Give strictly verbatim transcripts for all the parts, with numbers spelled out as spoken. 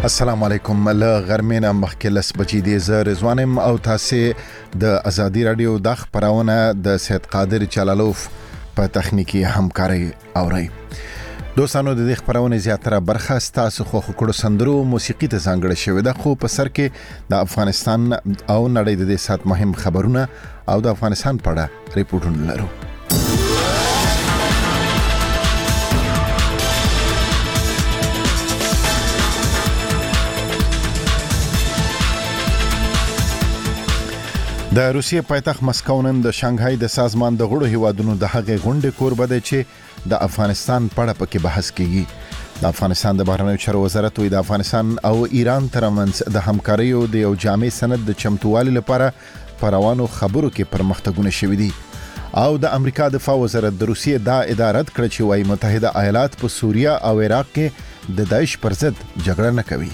السلام علیکم. له غرمینه مخکې لس بجې دي. زه رضوانم او تاسې د ازادي رادیو د خبرونه د سید قادر چلالوف په تخنیکی همکاري اوري. دوستانو د دې خبرونه زیاتره برخه ستاسو خو کړو سندرو موسیقي ته ځانګړې شوې ده، خو په سر کې د افغانستان او نړۍ د دې سات مهم خبرونه او د افغانستان په اړه ریپورتونه لرو. د روسیې پایتخت مسکو نن د شانګهای د سازمان د غړو هیوادونو د هغې غونډې کوربه دی چې د افغانستان په اړه پکې بحث کیږي. د افغانستان د بهرنیو چارو وزارت وی د افغانستان او ایران ترمنځ د همکاریو د یو جامع سند د چمتووالي لپاره په روانو خبرو کې پرمختګونه شوي دي. او د امریکا دفاع وزارت د روسیې دا اداره کړه چې وايي متحده ایالات په سوریه او عراق کې د داعش پر ضد جګړه نه کوي.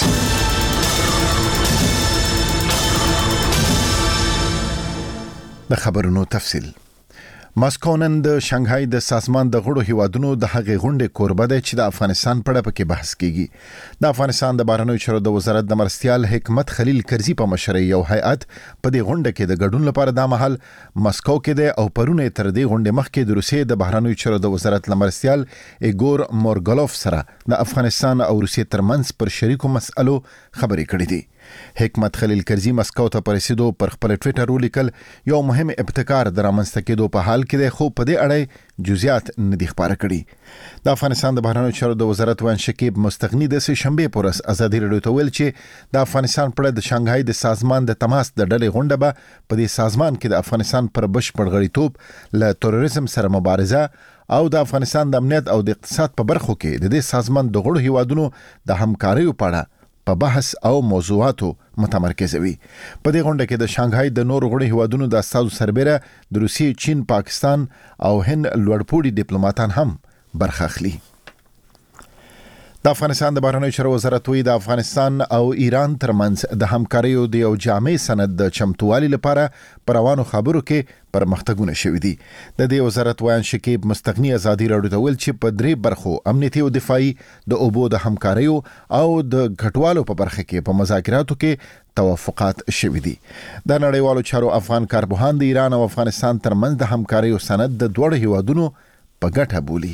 د خبرونو تفصیل. مسکو نن د شانګهای د سازمان د غړو هیوادونو د هغې غونډې کوربه دی چې د افغانستان په اړه پکې بحث کیږي. د افغانستان د بهرنیو چارو د وزارت د مرستیال حکمت خلیل کرزي په مشرۍ یو هیئت په دې غونډه کې د ګډون لپاره د محل مسکو کې دی او پرونه تر دې غونډې مخکې د روسیې د بهرنیو چارو د وزارت لمرستیال ایګور مورګلوف سره د افغانستان او روسیې ترمنځ پر شریکو مسألو خبرې کړې دي. حکمت خلیل کرزي مسکو ته پر رسیدو پر خپل ټویټر ولیکل یو مهم ابتکار د رامنځته کېدو په حال کې دی، خو په دې اړه جزئیات نه دي خبره کړي. د افغانستان د بهرنیو چارو د وزارت وان شکیب مستغنی د سه شنبه پر ورځ ازادي رادیو ته ویل چې د افغانستان پر د شانګهای د سازمان د تماس د ډلې غونډه به په دې سازمان کې د افغانستان پر بشپړ غړیتوب له تروریزم سره مبارزه او د افغانستان د امنیت او د اقتصاد په برخو کې د دې سازمان د غړو هیوادونو د همکاریو په اړه په بحث او موضوعاتو متمرکز وي. په دې غونډه کې د شانګهای د نور غړو هیوادونو د استازو سربېره د روسیې، چین، پاکستان او هند لوړپوړي ډیپلوماټان هم برخه اخلي. د افغانستان د بهرنیو چارو وزارت وی د افغانستان او ایران ترمنځ د همکاریو د یو جامع سند د چمتووالي لپاره پر روانو خبرو کې پرمختګونه شوي دي. د دې وزارت وایي شکیب مستغنی ازادي رادیو ته ویل چې په درې برخو امنیتي او دفاعي، د اوبو د همکاریو او د غټوالو په برخه کې په مذاکراتو کې توافقات شوي دي. د نړیوالو چارو افغان کارپوهان د ایران او افغانستان ترمنځ د همکاریو سند د دوه هیوادونو په ګټه بولي.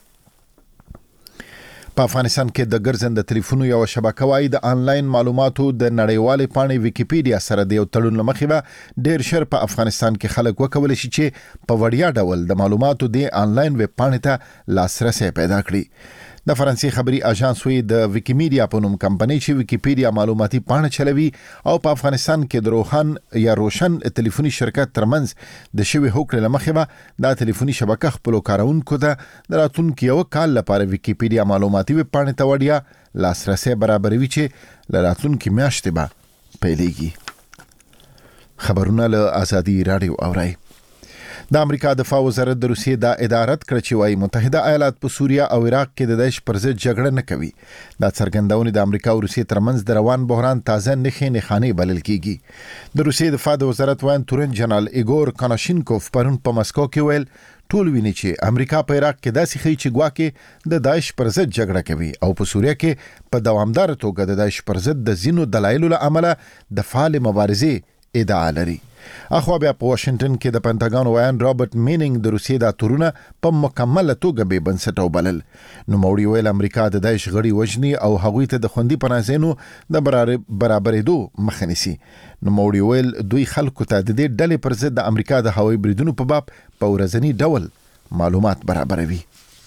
په افغانستان کې د ګرځنده ټلیفونو یو شبکه وای د انلاین معلوماتو د نړیوالې پاڼې ویکیپیډیا سره د یو تړون لمخې به ډیر شر په افغانستان کې خلک وکولای شي چې په وړیا ډول د معلوماتو د انلاین ویب پاڼې ته لاسرسي پیدا کړي. د فرانسې خبري اژانس وی د ویکیمیډیا په نوم کمپنۍ چې ویکیپیډیا معلوماتي پاڼه چلوي او په افغانستان کې د روحان یا روشن ټلیفوني شرکت ترمنځ د شوی هوکړې لمخې به د ټلیفوني شبکه خپل کارونکو ته د راتلونکي یو کال لپاره ویکیپیډیا معلوماتي ویب پاڼه ته وړیا لاسرسي برابروي چې د راتلونکي میاشتې به پیلېږي. خبرونه له ازادي رادیو اوري. د امریکا دفاع وزارت د روسیې دا اداره کړه چې وايي متحده ایالات په سوریه او عراق کې د داعش پر ضد جګړه نه کوي. دا څرګندونه د امریکا او روسیې ترمنځ د روان بحران تازه نښې نښانې بلل کیږي. د روسیې دفاع د وزارت وان تورن جنرال ایګور کاناشینکوف پرون په مسکو کې ویل ټول ویني چې امریکا په عراق کې داسې خي چې ګواکې د داعش پر ضد جګړه کوي او په سوریه کې په دوامدار توګه د داعش پر ضد د زینو دلایلو له امله د فعال مبارزې ادعا لري. اخو بیا په واشنگټن کې د پنټاګون وایان رابرټ مینینګ د روسیې د تورونه په مکمل توګه به بنسټ وبلل. نو موړي ویل امریکا د داعش غړي وجني او هغوی ته د خوندي پناهځینو د برابرېدو مخه نیسي. نو موړي ویل دوی خلکو ته د دې ډلې پر ضد د امریکا د هوایي بریدونو په باب په ورځنی ډول معلومات برابروي.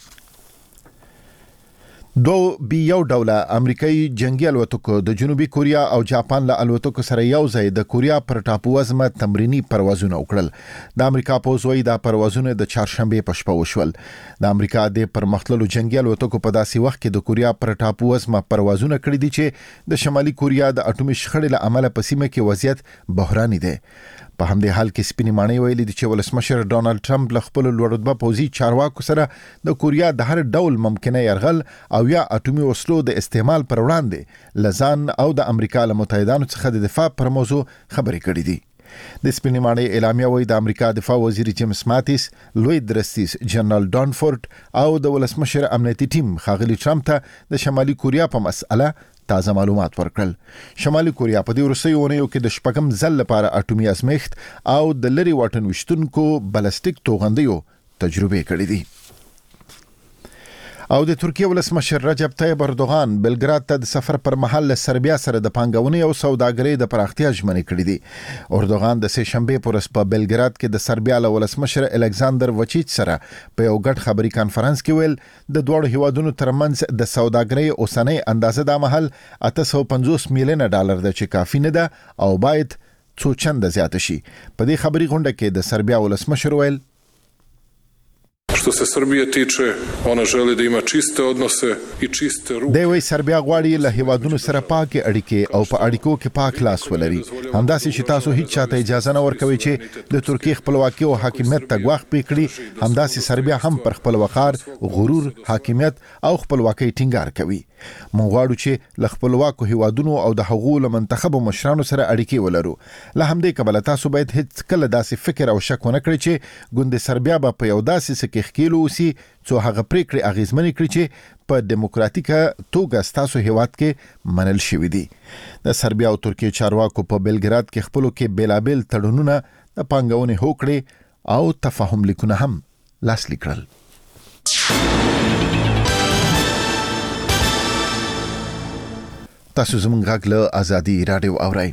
دو بي یو ډوله امریکایي جنگي الوتکو د جنوبي کوریا او جاپان له الوتکو سره یو ځای د کوریا پر ټاپو وزمه تمرینی پروازونه وکړل. د امریکا پوز وایي دا پروازونه د چهارشنبه په شپه وشول. د امریکا د پرمختللو جنگي الوتکو په داسې وخت کې د کوریا پر ټاپو وزمه پروازونه کړی دي چې د شمالي کوریا د اټومي شخړې له امله په سیمه کې وضعیت بحراني دی. په همدې حال کې سپینې ماڼۍ ویلي دي چې ولسمشر ډونالد ټرمپ له خپل لوړرتبه پوځي چارواکو سره د کوریا د هر ډول ممکنه يرغل او یا اټومي وسلو د استعمال پر وړاندې لزان او د امریکا له متحدانو څخه د دفاع پر موضوع خبرې کړې دي. د سپینې ماڼۍ اعلامیه وایي د امریکا دفاع وزیر جیمز ماتیس، لوی درستیز جنرال ډانفورد او د ولسمشر امنیتي ټیم ښاغلي ټرمپ ته د شمالي کوریا په مسأله تازه معلومات ورکړل. شمالي کوریا په دې وروستیو اونیو کې د شپږم ځل لپاره اټومي ازمېښت او د لري واټن وشتونکو بلستیک توغندیو تجربه کړې دي. او د ترکیه ولسمشر رجب طیب اردوغان بلګراد ته د سفر پر مهال له سربیا سره د پانګونې او سوداګرۍ د پراختیا ژمنې کړې دي. اردوغان د سه شنبه پر ورځ په بلګراد کې د سربیا له ولسمشر الکساندر وچیچ سره په یو ګډ خبري کانفرنس کې ویل د دوه هیوادونو ترمنځ د سوداګرۍ اوسنۍ اندازه د مهال اته سوه پنځوس میلیونه ډالر ده چې کافي نه ده او باید څو چنده زیات شي. په دې خبري غونډه کې د سربیا ولسمشر ویل Što se Srbije tiče, ona želi da ima čiste odnose i čiste ruke. دی وی سربیا غواړي له هیوادونو سره پاکه اړیکې او په اړیکو کې پاک لاس ولري. همداسې چې تاسو هیڅ چاته اجازه نه ورکوي چې د ترکیه خپلواکي او حاکمیت ته ګواښ پکړي. همداسې سربیا هم پر خپل وقار، غرور، حاکمیت او خپلواکۍ ټینګار کوي. موږ غواړو چې له خپلواکو هیوادونو او د هغو له منتخبو مشرانو سره اړیکې ولرو. له همدې کبله تاسو باید هیڅ کله داسې فکر او شک ونه کړئ چې ګوند سربیا به په یو داسې سکه خېلو اوسي څو هغه پریکړې اغیزمنې کړي چې په دیموکراتیکه توګه ستاسو هیواد کې منل شوې دي. د سربیا او ترکیه چارواکو په بلګراد کې خپلو کې بیلابل تړونونه د پانګونې هوکړې او تفاهم لیکونه هم لاسلیک کړل. تاسو زموږ غږ له آزادي رادیو اورئ.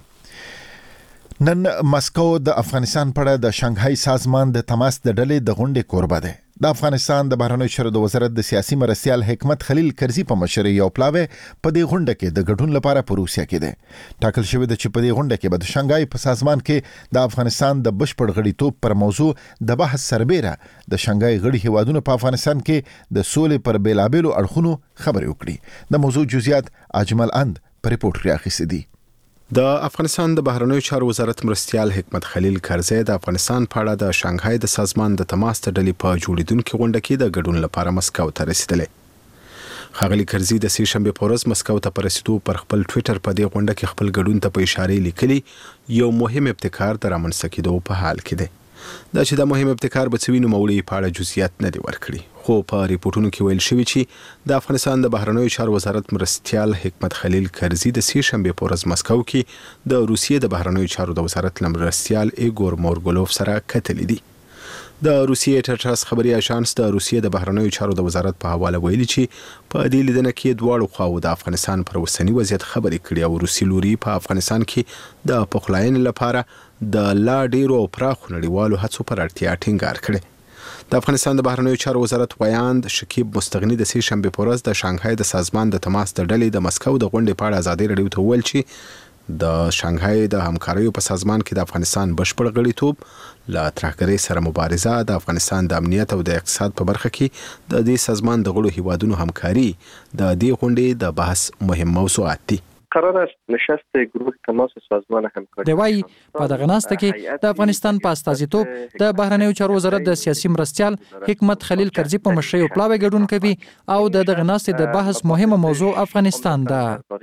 نن مسکو د افغانستان په اړه د شانګهای سازمان د تماس د ډلې د غونډې کوربه ده. د افغانستان د بهرنیو چارو د وزارت د سیاسي مرستیال حکمت خلیل کرزي په مشرۍ یو پلاوی په دې غونډه کې د ګډون لپاره په روسیا کې ده. ټاکل شوی د چې په دې غونډه کې به د شانګهای په سازمان کې د افغانستان د بشپړ غړیتوب پر موضوع د بحث سربېره د شانګهای غړي هیوادونو په افغانستان کې د سولې پر بیلابېلو اړخونو خبرې وکړي. د موضوع جزئیات اجمل اند په ریپورت راغلي دي. د افغانستان د بهرنیو چارو وزارت مرستیال حکمت خلیل کرزي د افغانستان په اړه د شانګهای د سازمان د تماس د ډلې په جوړیدونکو غونډه کې د ګډون لپاره مسکو ته رسیدلی. خاغلی کرزي د سه شنبه په ورځ مسکو ته پر رسیدو پر خپل ټوئیټر په دې غونډه کې خپل ګډون ته په اشاره لیکلي یو مهم ابتکار د رامنځته کېدو په حال کې دی. دا چې د مهم ابتکار به څوینو مولې په اړه جزئیات نه دی ورکړي. خو په ریپورتونو کې ویل شوی چې د افغانستان د بهرنیو چارو وزارت مرستیال حکمت خلیل کرزي د سه شنبه په ورځ مسکو کې د روسیې د بهرنیو چارو د وزارت مرستیال ایګور مورګولوف سره کتلې دي. د روسیې ټاټاس خبري اژانس د روسیې د بهرنیو چارو د وزارت په حواله ویلي چې په دې لیدنه کې دواړو خواو د افغانستان پر اوسنی وضعیت خبرې کړې او روسي لوري په افغانستان کې د پخلاینې لپاره د لا ډیرو پراخو نړیوالو هڅو پر اړتیا ټینګار کړی. د افغانستان د بهرنیو چارو وزارت ویاند شکیب مستغنی د سه شنبه په ورځ د شانګهای د سازمان د تماس د ډلې د مسکو د غونډې په اړه ازادي رادیو ته ویل چې د شانګهای د همکاریو په سازمان کې د افغانستان بشپړ غړیتوب له ترهګرۍ سره مبارزه، د افغانستان د امنیت او د اقتصاد په برخه کې د دې سازمان د غړو هیوادونو همکاري د دې غونډې د بحث مهم موضوعات دي. قرار است نشست گروه تماس سازمان همکاری دی وايي په دغه ناسته کې د افغانستان په استازیتوب د بهرنیو چارو وزارت د سیاسي مرستیال حکمت خلیل کرزي په مشرۍ او پلاوی ګډون کوي او د دغه ناسته د بحث مهمه موضوع افغانستان ده.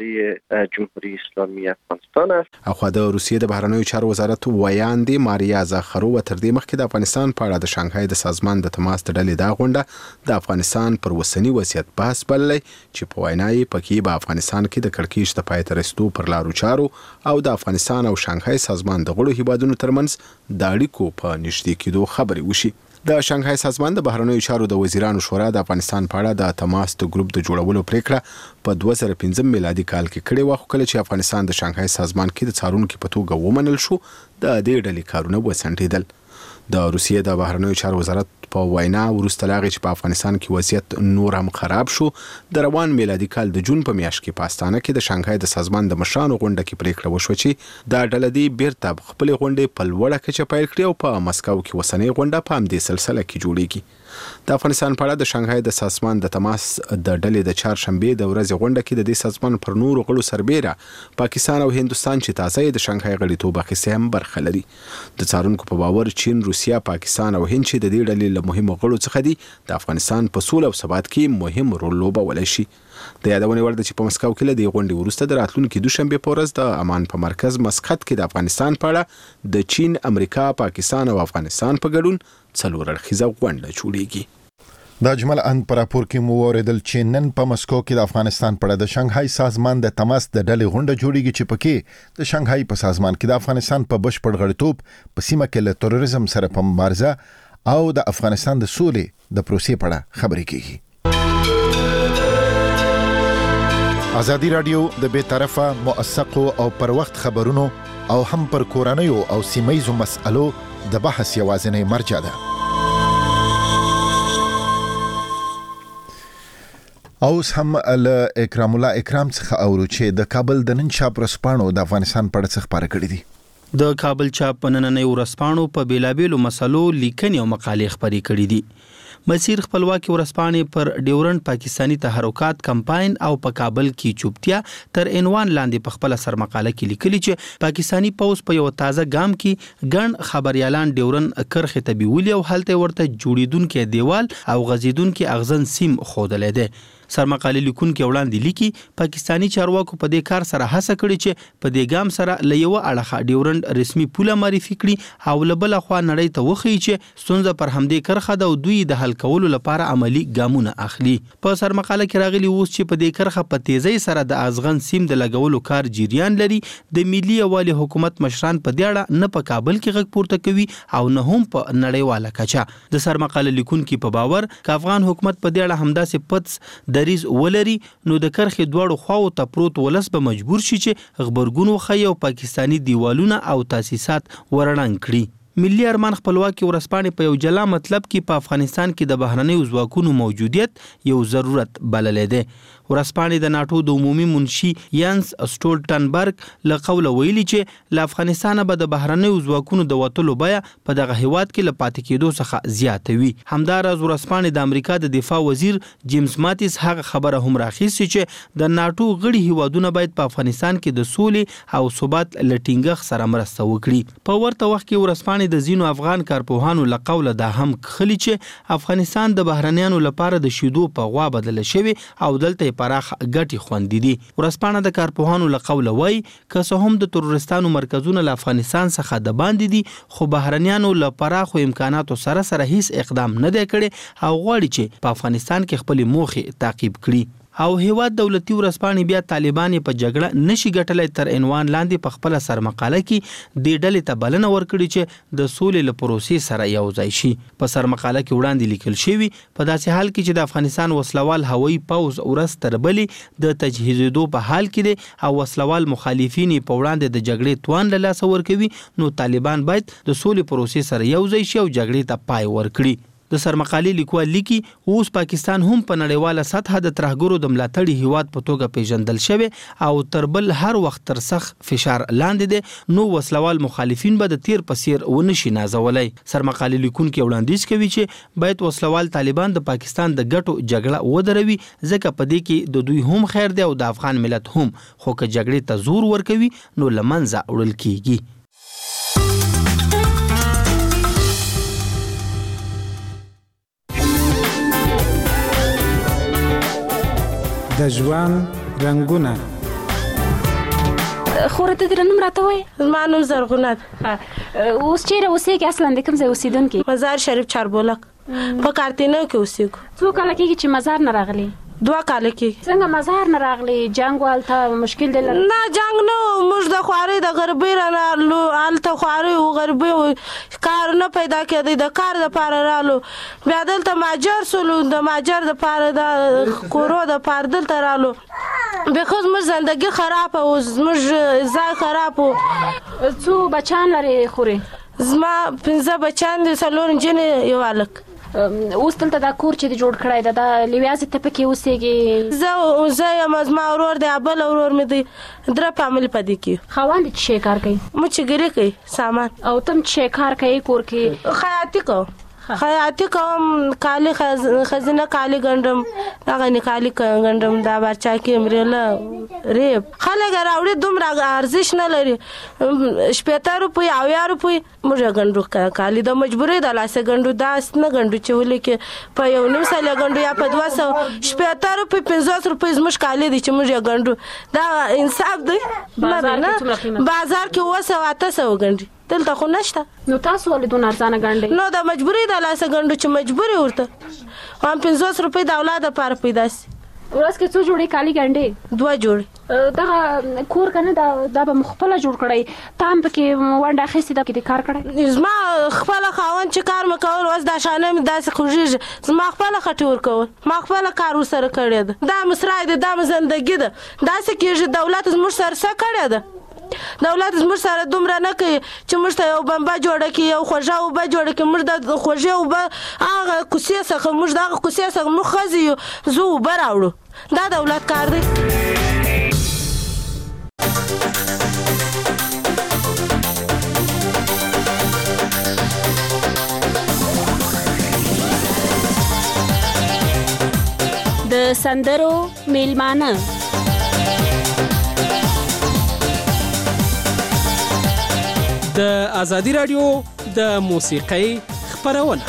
جمهوریت اسلامی افغانستان است. اخو د روسیې د بهرنیو چارو وزارت ویاندې ماریا زاخرووا تر دې مخکې د افغانستان په اړه د شانګهای د سازمان د تماس د ډلې دا غونډه د افغانستان پر وسنی وضعیت بحث بللی چې په وینا یې پکې به افغانستان کې د کړکېچ د پای ته رسیدو پر لارو چارو او د افغانستان او شانګهای سازمان د غړو هیوادونو ترمنځ د اړیکو په نږدې کېدو خبرې وشي. د شانګهای سازمان د بهرنیو چارو د وزیرانو شورا د افغانستان په اړه د تماس د ګروپ د جوړولو پریکړه په دوه زره پنځم میلادي کال کې کړې وه، خو کله چې افغانستان د شانګهای سازمان کې د څارونکو په توګه ومنل شو د دې ډلې کارونه وسنډېدل. د روسیې د بهرنیو چارو وزارت په وینا وروسته لاغې چې په افغانستان کې وضعیت نور هم خراب شو، د روان میلادي کال د جون په میاشت کې په استانه کې د شانګهای د سازمان د مشرانو غونډه کې پریکړه وشوه چې دا ډله دې بیرته خپلې غونډې په لوړه کچه پیل کړي او په مسکو کې اوسنۍ غونډه په همدې سلسله کې جوړیږي. د افغانستان په اړه د شانګهای د سازمان د تماس د ډلې د چهارشنبې د ورځې غونډه کې د دې سازمان پر نورو غړو سربېره پاکستان او هندوستان چې تازه د شانګهای غړیتوب اخیستی هم برخه لري. د څارونکو په باور چین، روسیا، پاکستان او هند چې د دې ډلې له مهمو غړو څخه دي د افغانستان په سوله او ثبات کې مهم رول لوبولی شي. د یادونې وړ ده چې په مسکو کې له دې غونډې وروسته د راتلونکي دوشنبې په ورځ د امان په مرکز مسقط کې د افغانستان په اړه د چین، امریکا، پاکستان او افغانستان په ګډون څلور اړخیزه غونډه جوړیږي. د اجمل ان پر راپور کې مو اوریدل چې نن په مسکو کې د افغانستان په اړه د شانګهای سازمان د تماس د ډلې غونډه جوړیږي چې پکې د شانګهای په سازمان کې د افغانستان په بشپړ غړیتوب په سیمه کې له تروریزم سره په مبارزه او د افغانستان د سولې د پروسې په اړه خبرې کیږي. ازادي رادیو د بې طرفه موثقو او پر وخت خبرونو او هم پر کورنیو او سیمایي مسألو د بحث یوازینی مرجع ده. اوس هم ال اکرام الله اکرام څخه اورو چې د کابل د نن چاپ رسپانو د افغانستان په اړه خبره کړې دي. د کابل چاپ په نننۍ ورسپانو په بیلابیلو مسلو لیکنې او مقالې خبرې کړې دي. مسیر خپلواکي ورسپانې پر ډیورنډ پاکستانی تحرکات کمپاین او په کابل کې چوپتیا تر عنوان لاندې په خپل سر مقاله کې لیکلي چې پاکستانی پوز په یو تازه ګام کې ګڼ خبريالان ډیورنډ کرخه تبیولي او حالت ورته جوړیدونکو دیوال او غزیدونکو اغزن سیم خودلې ده. سرمقاله لیکونکو وړاندې لیکي پاکستانی چارواکو په دې کار سره هڅه کړې چې په دې ګام سره له یو اړخه ډیورنډ رسمي پوله معرفي کړي او له بل خوا نړۍ ته وخی چې ستونزه پر همدې کرخه د دوی د حل کولو لپاره عملی ګامونه اخلي. په سرمقاله کې راغلي اوس چې په دې کرخه په تیزی سره د ازغن سیم د لګولو کار جریان لري. د ملي یوالي حکومت مشران په دې اړه نه په کابل کې غږ پورته کوي او نه هم په نړیواله کچه. د سرمقاله لیکونکو په باور ک افغان حکومت په دې اړه همداسې پڅ دریز ولري نو د کرخې دواړو خواو ته پروت ولس به مجبور شي چې خبرګون وخی او پاکستانی دیوالونه او تاسیسات ورړنګ کړي. ملي ارمان خپلواکي ورسپانې په یو جلا مطلب کې په افغانستان کې د بهرنیو ځواکونو موجودیت یو ضرورت بللی دی. ورسپانې د ناتو د عمومي منشي یانس سټولټنبرګ له قوله ویلي چې له افغانستان به د بهرنیو ځواکونو د وټلو بیا په دغه هیواد کې له پاتې کېدو څخه زیاته وي. همداراز ورسپانې د امریکا د دفاع وزیر جیمز ماتیس هغه خبره هم راخیستې چې د ناتو غړي هیوادونه باید په افغانستان کې د سولې او ثبات لټینګښ سره مرسته وکړي. په ورته وخت کې ورسپانې د زینو افغان کارپوهانو له قوله دا هم خلی چې افغانستان د بهرنیانو لپاره د شیدو په غوا بدل شوی او دلته پراخ ګټي خوندې دي. ورسپانه د کارپوهانو له قوله وای که څه هم د تروریستانو مرکزونه له افغانستان څخه د باندې دي خو بهرنیانو له پراخو امکاناتو سره سره هیڅ اقدام نه دی کړی او غواړي چې په افغانستان کې خپل موخې تعقیب کړي. او هیواد دولتي ورسپانې بیا طالبان په جګړه نشي ګټلای تر عنوان لاندې په خپل سر مقاله کې د ډلې ته بلنه ورکړي چې د سولې له پروسې سره یو ځای شي. په سر مقاله کې وړاندې لیکل شوی په داسې حال کې چې د افغانستان وسلوال هوایي پوز ورس تر بلې د تجهیزېدو په حال کې دي او وسلوال مخالفین په وړاندې د جګړې توان له لاسه ورکوي نو طالبان باید د سولې پروسې سره یو ځای شي او جګړې ته پای ورکړي. د سرمقالې لیکوال لیکي اوس پاکستان هم په نړیواله سطح د ترهګرو د ملاتړي هیواد په توګه پیژندل شوی او تر بل هر وخت تر سخت فشار لاندې دي نو وسلوال مخالفین به د تیر پسیر ونشي نازولای. سرمقالې لیکونکو وړاندیز کوي چې باید وسلوال طالبان د پاکستان د ګټو جګړه ودروي ځکه په دې کې د دوی هم خیر دی او د افغان ملت هم خو که جګړې ته زور ورکوي نو لمنځه وړل کیږي. د ژوند رنگونه خوره ته درنم راته وای ما نوم زرغونه اوس چیرې اوسېږي اصلا د کوم ځای اوسېدونکي؟ مزار شریف چاربولک په کارتینو کې اوسېږو. څو کاله کېږي چې مزار نه راغلی؟ دوه کاله کې. څنګه مزار نه راغلی؟ جنګ والته مشکل دی؟ نه جنګ نه موږ د خواري د غربي رانالو الته خواري او غربي کار نه پیدا کېدی د کار د پاره رالو بیا دلته ماجر سولو د ماجر د پاره د کورو د پاره دلته رالو به خو زموږ زندگی خراب او زموږ ځای خراب. څو بچان لري خوري؟ زما پنځه بچان دي څلور نجونې یو هلک. اوس دلته دا کور چې جوړ کړی ده دا لیویازې ته پکې اوسېږي؟ زه زه یم زما ورور دی بل ورور مې دی درې فامیل په دې کې. خاوند څه شی کار کوي؟ مچګري کوي سامان. او تم څه کار کوي کور کې؟ خیاطي کوم خیاطي کوم کالي خزینه کالي ګنډم دغه نه کالي ګنډم دا بچا کې امریله ریب خلک راوړي دومره ارزش نه لري شپږ روپۍ او یا روپۍ موږ ګنډو کالي د مجبورۍ د لاسه ګنډو داس نه ګنډو چې ولې کې په یو نیم سال ګنډو یا په دوه سو شپږ روپۍ پنځوس روپۍ زموږ کالي دي چې موږ ګنډو دا انصاف دی. بازار کې اوه سوه اته سوه ګنډي دلته خو نشته. نو تاسو ولې دونه ارزانه ګڼئ؟ نو د مجبوري د لاسه ګڼو چې مجبوري ورته هم پنځوس روپۍ د اولاد لپاره پیدا سي. ورځ کې څو جوړې کالي ګڼډې؟ دوه جوړې. دغه کور که نه دا به مو خپله جوړ کړی، تا هم پکې ونډه اخیستې ده، پکې کار کړی؟ زما خپله خاوند چې کار مې کول، اوس دا شانه مې داسې خوږېږي، زما خپله خټې ورکول، ما خپله کار ورسره کړی ده. دا مې سرای دی، دا مې زندګي ده. داسې کېږي دولت زموږ سره څه کړی ده؟ دولت زموږ سره دومره نه کوي چې موږ ته یو بمبه جوړه کړي، یو خوږه اوبه جوړه کړي. موږ د خوږې اوبه هغه کوڅې څخه، موږ د هغه کوڅې څخه موږ ښځې یو، زه اوبه راوړو. دا دولت کار دی. د سندرو میلمانه د ازادي رادیو د موسیقۍ خپرونه.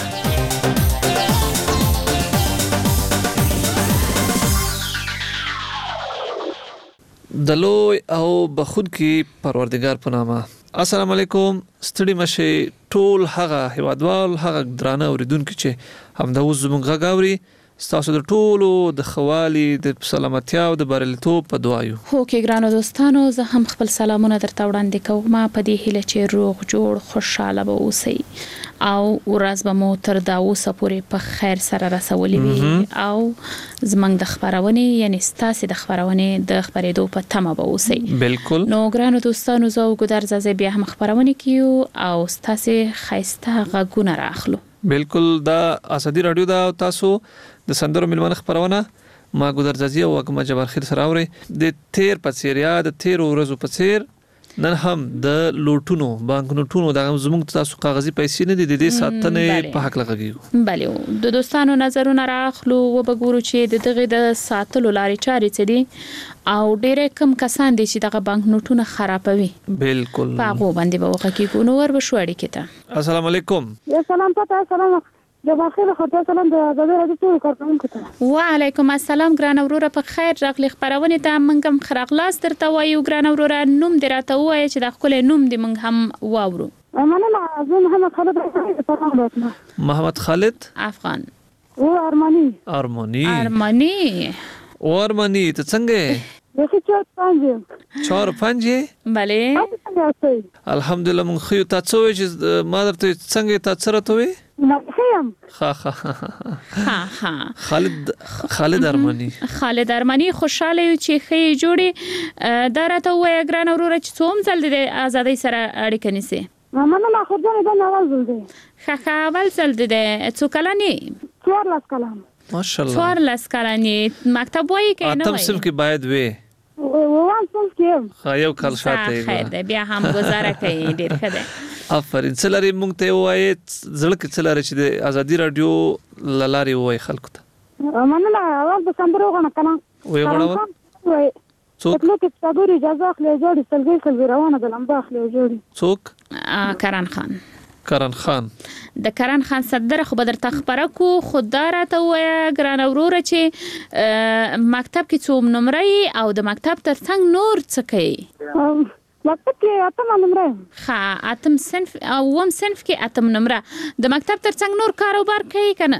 د لوی او بخونکي پروردګار په نامه. السلام علیکم. ستړي مشي ټول هغه هیوادوال، هغه درانه اوریدونکو چې همدا اوس زموږ غږ اوري. ستاسو د ټولو د خوالي، د سلامتیا او د بریالیتوب په دعا یو. هو کې ګرانو دوستانو، زه هم خپل سلامونه درته وړاندې کوم په دې هیله چې روغ جوړ خوشاله به اوسئ او ورځ به مو تر دا اوسه پورې په خیر سره رسولې وي او زمنګ د خبرونې یعنی ستاسو د خبرونې د خبرېدو په تمه به اوسئ. بالکل. نو ګرانو دوستانو، زه وګدار زازه بیا هم خبرونه کیو او ستاسو خیسته غږونه راخلو. بالکل. دا ازادي رادیو دا تاسو د سندرو میلمانه خبرونه ما ګودر زازي او اکمه جبار خیر سره اوري. د تیر په څیر یا د تیر ورځو په څیر نن هم د لوټونو بانک نوټونو د زموږ تاسو کاغذي پیسې نه دي د دې ساتنې په حق لګیږو. بله، د دوستانو نظرونه راخلو او وګورو چې د دغه د ساتلو لارې چارې څه دي او ډېر کم کسان دي چې دغه بانک نوټونه خرابوي. بالکل. په هغه باندې به وکړو. نو ور بشو اړیکې ته. السلام علیکم. یا سلام پتا. سلام جبار خیر خدای سلام د ازادي رادیو ټول کارکونکو ته. وعلیکم السلام ګران وروره، په خیر راغلی. خبرونه ته منګم خراغلاس درته وایو. ګران وروره، نوم دې راته وایي چې د خپل نوم دې منګ هم واورو. مننه. زه محمد خالد افغان. محمد خالد افغان. او ارمانی. ارمانی. ارمانی. او ارمانی ته څنګه؟ دغه چا پنځه. چهار پنځه. بله. الحمدلله. مونږ خو تاسو چې ما درته څنګه تاسو راته وي؟ نخیم. ها ها ها ها. خالد خالد ارمانی. خالد ارمانی خوشاله یو چې خې جوړي درته وای ګران وروره چې څوم ځل د ازادۍ سره اړیکه نیسي. ماما ما خو ځنه د اول ځل دی. ها ها اول ځل دی. څو کلنی؟ څوارلس کلن. ماشاءالله. څوارلس کلنی. مکتب وایي کې نه وایي؟ اتم صنف کې باید وي. وان صنف کې. خا یو کال شاته. خیر دی، بیا هم گزاره کوي. ډیر ښه دی. افرین. څلری مونږ ته وایي زړه کې څلری چې د ازادي رادیو لاري وایي خلکو ته. مننه. اول د سندرو غنه کنه. وای غواړم. وای. څوک؟ څوک چې صبر اجازه اخلي جوړي سلګي سلګي روانه د لمبا اخلي جوړي. څوک؟ کرن خان. کرن خان. د کرن خان صدر خو بدر تخبره کو خوددار ته وای ګران وروره چې مکتب کې څوم نمرې او د مکتب ترڅنګ نور څه کوي؟ مکتب کې اتم نمبر. ها اتم صنف او وم صنف کې اتم نمبر. د مکتب ترڅنګ نور کاروبار کوي کنه؟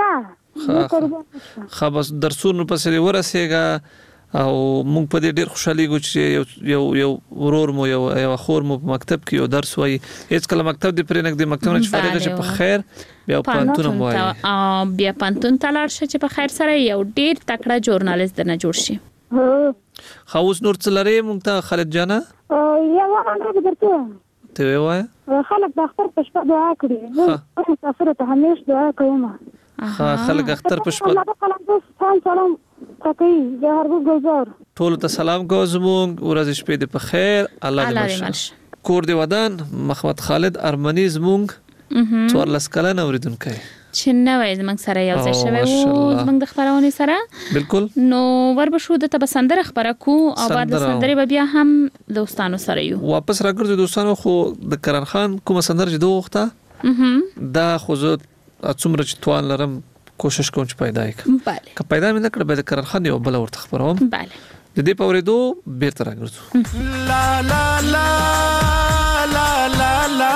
نه. خا بس درسونو پسې ورسېګا او موږ په دې ډېر خوشحالي ګو چې یو یو ورور مو یو یو خور مو په مکتب کې یو درس وایي. هیڅ کله مکتب دې پرې نه د مکتب نه فارغ چې په خیر بیا پانتون مو وایي. ا بیا پانتون تلار شي چې په خیر سره یو ډېر تکړه ژورنالیست درنه جوړ شي. خو اوس نور څه لري مونږ ته خالد جانا؟ یا وانه درته ته وایې خلک د اختر په شپه دعا کړي. زه مسافر ته همیش دعا کوم. ها خلک اختر په شپه سلام سلام تکي زهر ګزار ټول ته سلام کو زمونږ ورځ شپې دې په خیر. الله دې مشه. کور دې ودان. محمد خالد ارمنی زمونږ څوارلس کلن اوریدونکی چې نوې زمنګ سره یو ځای شوی وو زمنګ د خبرونه سره. بالکل. نو ور بشو د تب سندره خبره کو او بعد سندره بیا هم دوستانو سره یو واپس راګرځو. دوستانو خو د کرن خان کوم سندره چې دوه وخته دا خو زه څومره چې توان لرم کوشش کوم چې پیدا کړم. بله. که پیدا مې نه کړ به د کرن خان یو بل ورته خبروم. بله. د دې په ورېدو بیرته راګرځو. لا لا لا لا لا لا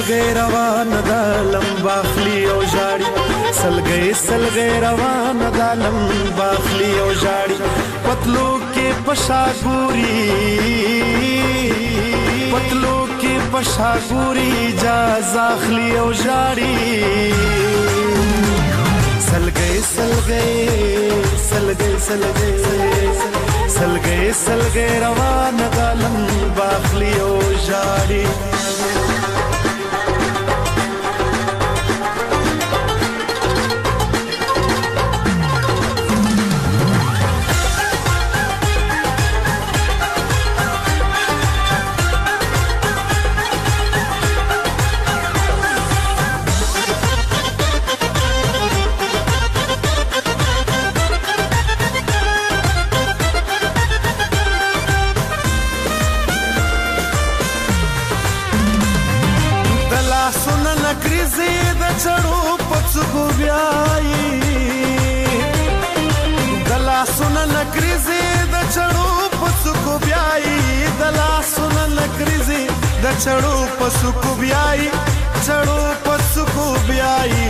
سلګي روان د لمباخلی او جاړي سلګي سلګي روان د لمباخلی او جاړي پتلو کې پشاګوري پتلو کې پشاګوري جازاخلی او جاړي سلګي سلګي سلګي سلګي سلګي سلګي روان د لمباخلی او جاړي چړو پڅکو بیاي دلا سن نکریزي د چړو پڅکو بیاي دلا سن نکریزي د چړو پڅکو بیاي چړو پڅکو بیاي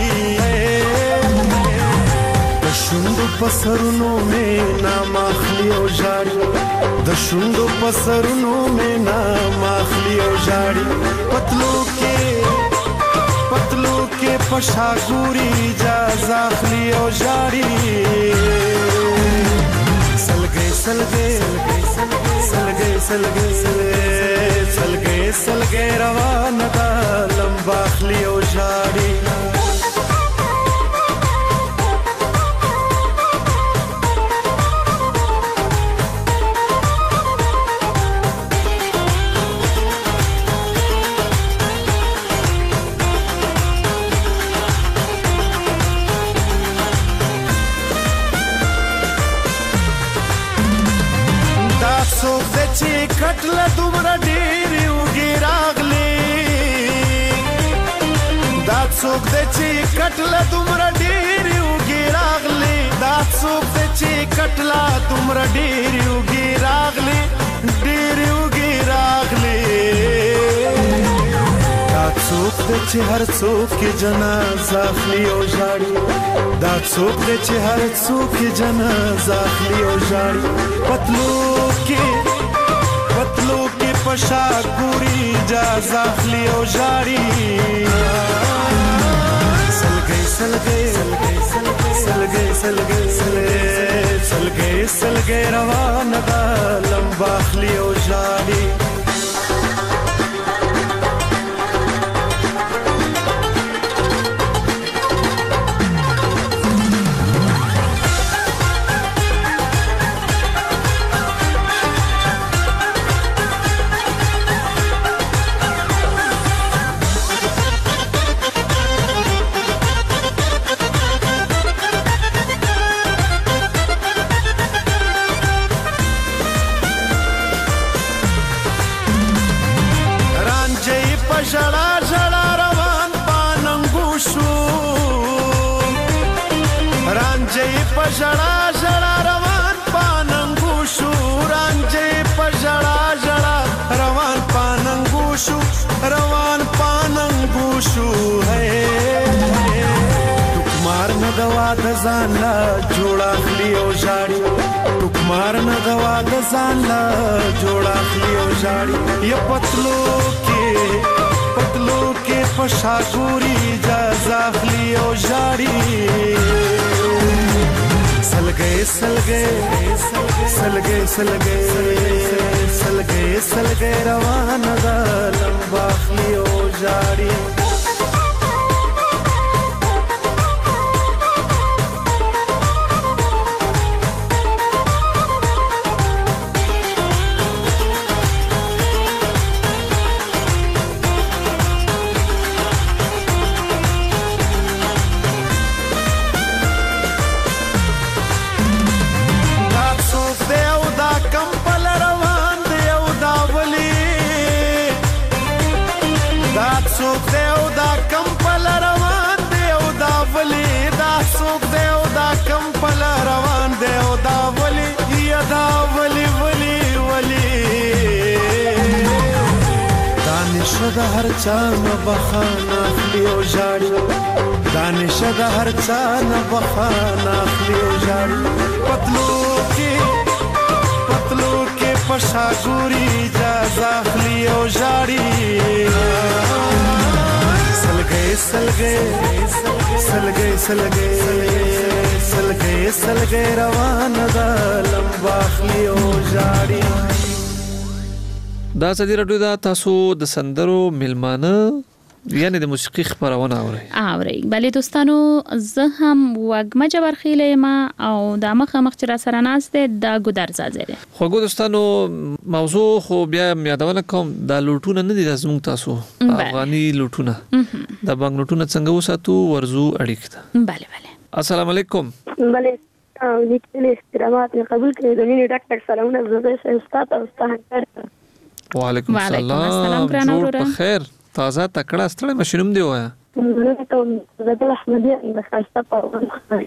د شوندو پسرونو مې نام اخلي او جاړي د شوندو پسرونو مې نام اخلي او جاړي پتلو کې پتلو کې پشاګوري جازاخلی او جاړي سلګي سلګي سلګي سلګي سلګي سلګي روان د لمباخلی او جاړي کټل دومره ډېر وګي راغلي دا څوک د چې کټل دومره ډېر وګي راغلي دا څوک د چې کټل دومره ډېر وګي راغلي ډېر وګي راغلي دا څوک د چې هر څوک کې جنازه اخلي او جاړي دا څوک د چې هر څوک کې جنازه اخلي او جاړي پتلو کې پتلو کې پشاګوري جازاخلی او جاړي سلګي سلګي سلګي سلګي سلګي سلګي سلګي روان د لمباخلی او جاړي ژړا ژړا روان پاننګو شو رانجې په ژړا ژړا روان پاننګو شو رانجې په ژړا ژړا روان پاننګو شو روان پاننګو شو ہے ټکمار نه دوا د ځان لا جوړ اخلي او جاړي ټکمار نه دوا د ځان لا جوړ اخلي او جاړي یا پتلو کې پتلو کې پشاګوري جازاخلی او جاړي سلګي سلګي سلګي سلګي سلګي سلګي روان د لمباخلی او جاړي څوک دی او د هر چا نه بخانه اخلي او ژاړي دانش د هر چا نه بخانه اخلي او ژاړي پتلو کې پتلو کې پښا ګوري اجازه اخلي او ژاړي سلګي سلګي سلګي سلګي سلګي سلګي روان ده لمبا اخلي او ژاړي دا ازادي راډیو دا تاسو د سندرو ملمانه یعنی د موسیقي خبرونه اورئ اورئ بلې دوستانو زه هم وګمه جبر خیله ما او د مخ مخ چې را سره ناست د ګودر زازره خو دوستانو موضوع خو بیا یادونه کوم د لوټونه نه دي زموږ تاسو افغاني لوټونه د بانک لوټونه څنګه وساتو ورزو اړیکته bale bale السلام علیکم bale او لیکل استرامات قبول کړئ د مینې ډاکټر سلامونه زده استاد او استاد وعلیکم السلام جوړ په خیر تازه تکړه ستړی مشروم دی وایا زادل احمدی د خاصه پروان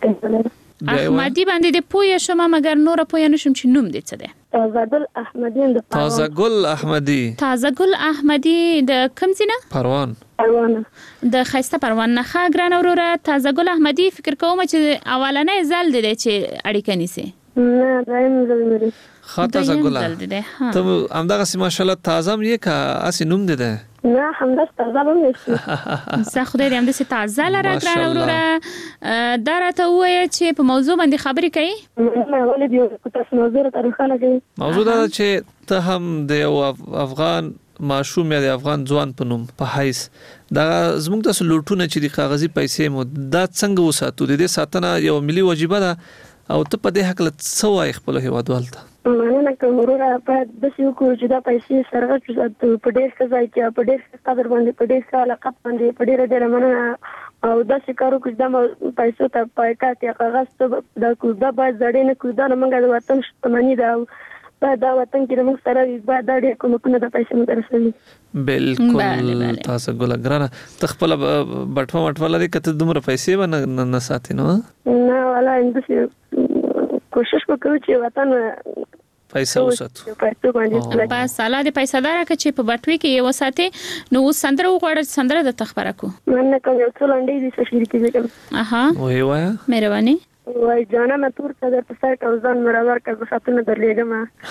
احمدی باندې د پوهه شمه مګر نور پوهه نشم چې نوم دې څه دی زادل احمدی د تازه ګل احمدی تازه ګل احمدی د کوم ځینه پروان پروان د خاصه پروان نه ښاګران وروره تازه ګل احمدی فکر کوم چې اولنې ځل دی چې اړیکه نیسي نه دایم ځل مری خاطر زګولا ته همدغه سي ماشاءالله تازه مې کا اسی نوم دي ده نه همدا تازه به نشي زه خدای دې هم د تازه لاره کړه وروره دا راته وایي چې په موضوع باندې خبرې کوي نه ولې دی تاسو موضوع تاریخانه کوي موضوع دا چې ته هم د افغان معشوم یا د افغان ځوان په نوم په حیث دا زموږ تاسو لوټونه چې د کاغذي پیسې مو دا څنګه وساتو د دې ساتنه یو ملي واجبہ ده او ته په دې حق له څه وای خپل هیوادوال ته مننه کوم وروره په داسې وکړو چې دا پیسې سرغټ په ډېر ښه ځای کې په ډېر ښه قدر باندې په ډېر ښه علاقه باندې په ډېره ډېره مننه او داسې کار وکړو چې دا پیسو ته پایکاټ یا کاغذ ته دا کو دا باید زړې نه کړو دا موږ د وطن شتمني ده باید دا وطن کې موږ سره باید دا ډېر کومکونه د پیسې موږ رسوي بالکل تاسو ګل ګرانه تخپل بټوا مټوا لري کته دومره پیسې و نه ساتي نو نه ولا اندسي کوشش وکړو چې وطن پیسې وساتو پیسې باندې په سالا د پیسې دار چې په بټوي کې یو ساتي نو سندره وغوړ سندره د تخبره کو مننه کوم یو څه لنډې دي چې شریکې دي اها وای وای مهرباني وای جانا مې تور ته د سایت او ځان مرور کړ ساتنه درلېګم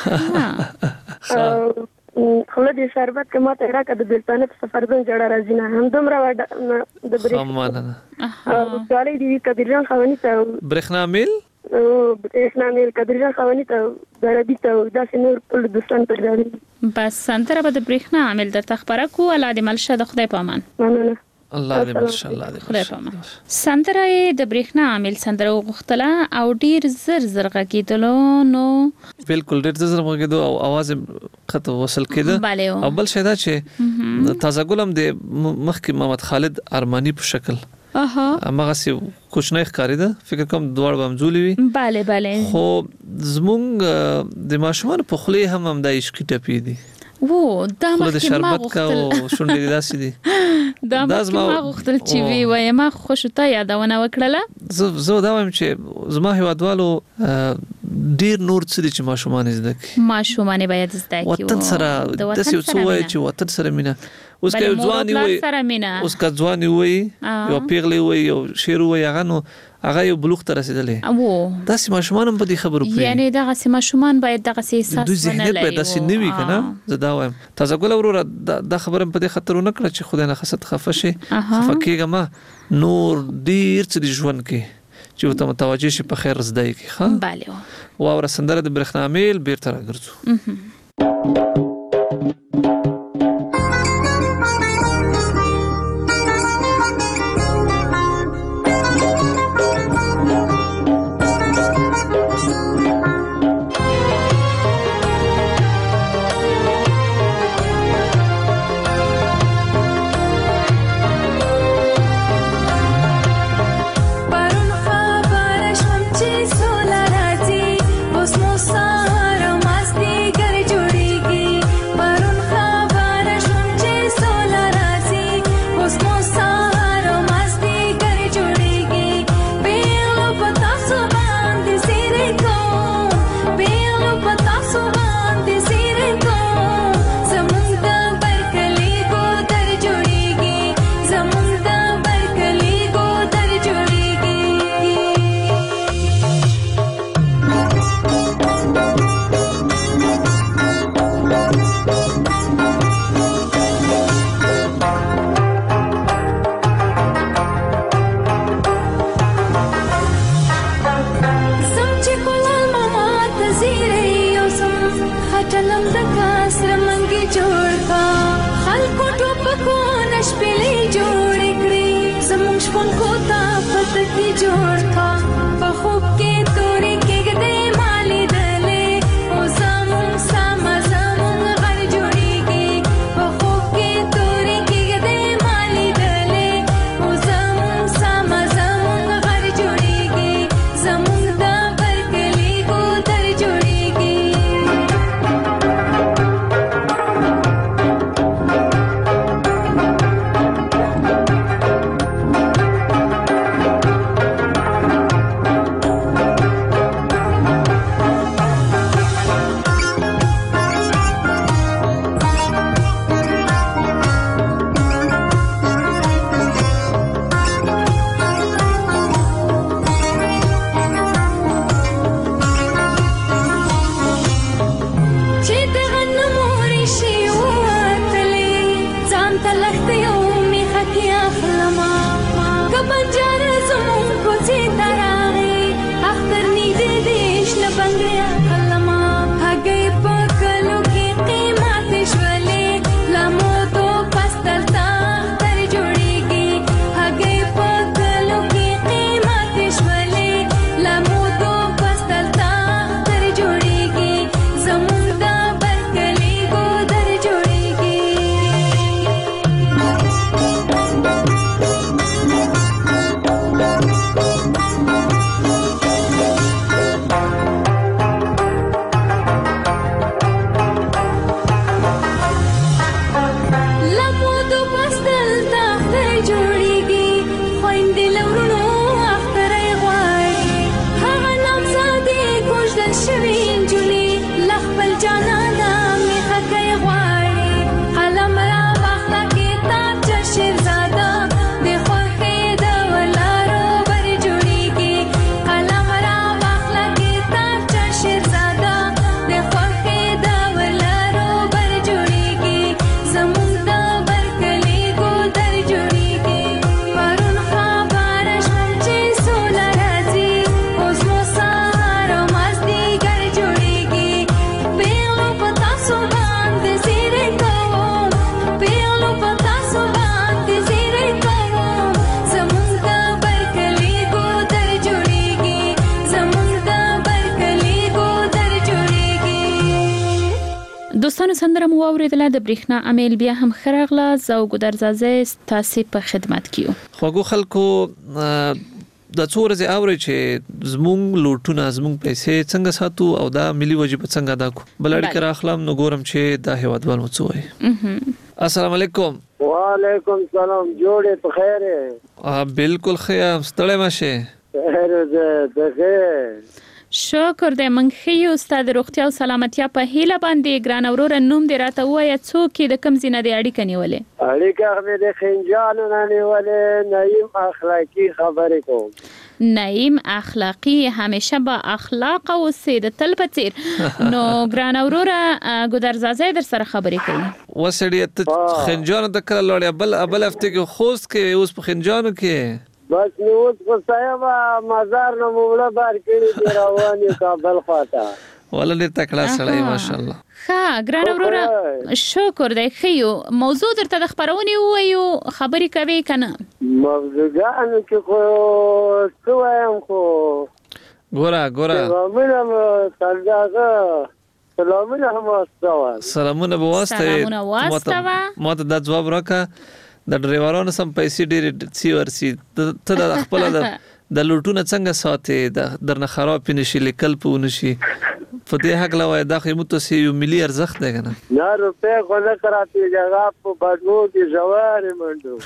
خو دې شربت کې ماته راکړه د بلتانه په سفر ځن جوړه راځي نه هم دومره د بریښنا او ګالې دی کبیرجان خوانی ته برېښنا میل او برېښنا میل کبیرجان خوانی ته دربي ته داسې نور ټول دوستان پر ځای بس سنتره به د برېښنا عامل د تخبره کو الله دې ملشه د خدای په امان مننه الله دې ماشاء الله دې خدای په امان سندره د برېښنا عامل سندره وغختله او ډیر زر زر غږیدلو نو بالکل ډیر زر غږیدو او आवाज خط وصل کېده او بل شي دا چې تازه ګلم د مخکې محمد خالد ارمانی په شکل اها هغه سی کوچنی ښکاری ده فکر کوم دوړ بمزولي وي bale bale خو زمونږ د ماشومان په خله هم هم د عشق ټپی دي وو دا مخکې شربت کا او شونډې داسې دي دا مخکې ما غوښتل چې وی وای ما خوشته یادونه وکړله زه زه دا وایم چې زما هیوادوالو ډیر نور څه دي چې ماشومان زده کوي ماشومان باید زده کوي وطن سره د څه څه وای چې وطن سره مینه اوس که ځواني وای اوس که ځواني وای یو پیغلې وای یو شیر وای هغه نو هغه یو بلوغ ته رسیدلې او داسې ماشومان هم په دې خبرو کوي یعنی دغه سي ماشومان باید دغه سي احساس نه لري داسې نه وي کنه زه دا وایم تاسو ګل وروره دا خبره په دې خاطر نه کړ چې خدای نه خاصه خفه شي خفه کېږه ما نور ډیر څه دي ژوند کې چې ته متوجه شي په خیر زده کی ها bale او اور سندره د برېښنا میل بیرته راګرځو Sahara masti gar jodegi, parun kha شپېلې جوړې کړې زموږ شپون کو ته پته کې جوړ کا په خوب کې تورې کېږدې ما لیدلې او زموږ سمه زموږ غر جوړېږي په خوب کې تورې کېږدې ما لیدلې او زموږ سمه زموږ غر جوړېږي زموږ د برکلي ګودر جوړېږي چې د غنمو ریښې ووتلې ځان ته لښتې او میخه کې اخلمه که بنجار زموږ کوڅې ته راغی اختر نږدې دی شنه بنګړې اخلمه هګۍ په کلو کې قیمتې شولې لمودو پستل ته اختر جوړېږي هګۍ په کلو کې قیمتې شولې لمودو پستل ته اختر جوړېږي زموږ د برکلي ګودر جوړېږي لمودو پستل ته اختر جوړېږي خویندې له وروڼو اختری غواړي هغه نامزادې کوژدن شوې نجونې له خپل جانانه میخه کوي غواړي قلم راواخله کتابچه شیرزاده د خوښۍ د ولارو بر جوړېږي قلم راواخله کتابچه شیرزاده د خوښۍ د ولارو بر جوړېږي زموږ د برکلي ګودر جوړېږي پرون خبره شوم چې سوله راځي اوس مو سهار او مازدیګر جوړېږي پیغلو په تاسو باندې زیری کوم پیغلو په تاسو باندې زیری کوم زموږ د برکلي ګودر جوړېږي زموږ د برکلي ګودر جوړېږي دوستانو سندره مو واوریدله د برېښنا امیل بیا هم ښه راغله زه او ګودرزازه ستاسې په خدمت کې یو خوږو خلکو د څو ورځې اوري چې زموږ لوټونه زموږ پیسې څنګه ساتو او دا ملي وجیبه څنګه ادا کو بل اړیکه راخلم نو ګورم چې دا هیوادوال مو څه وایي السلام علیکم وعلیکم سلام جوړې په خیر بالکل خیر ستړی مشه خیر ده خیر شکر دې منګ خيو استاد روغتیا او سلامتیا په هیله باندې ګران اورور نوم دې راته وایا څوک د کم زینه دې اړیکه نیولې اړیکه مې د خنجان نه نیولې نعیم اخلاقی خبرې کوم نعیم اخلاقی همیشه با اخلاق او سید تل پتیر نو ګران اورور ګودرزازه در سره خبرې کوي وسړی ته خنجان د کله لړیا بل ابل هفته کې خوست کې اوس په خنجانو کې بس نیوز خو صاحب مزار نو مولا بار کړی دی رواني کابل خواته ولله تکړه سړی ماشاءالله ها ګران اورور شکر دې خيو موضوع درته د خبرونې وایو خبرې کوي کنه موضوعان کې خو څه وایم خو ګورا ګورا سلامونه تلګه سلامونه هم واستوا سلامونه بواسطه سلامونه واستوا ماته د جواب راکا د ډرایورانو سم پیسې ډېر سی ورسي ته د خپل د د لوټونه څنګه ساتي د درنه خراب نشي لیکل پونشي په دې حق لا وای دا قیمت سی یو ملي ارزښت دی کنه نه روپے کو نه کراتی جگہ په بډو کې جوار منډو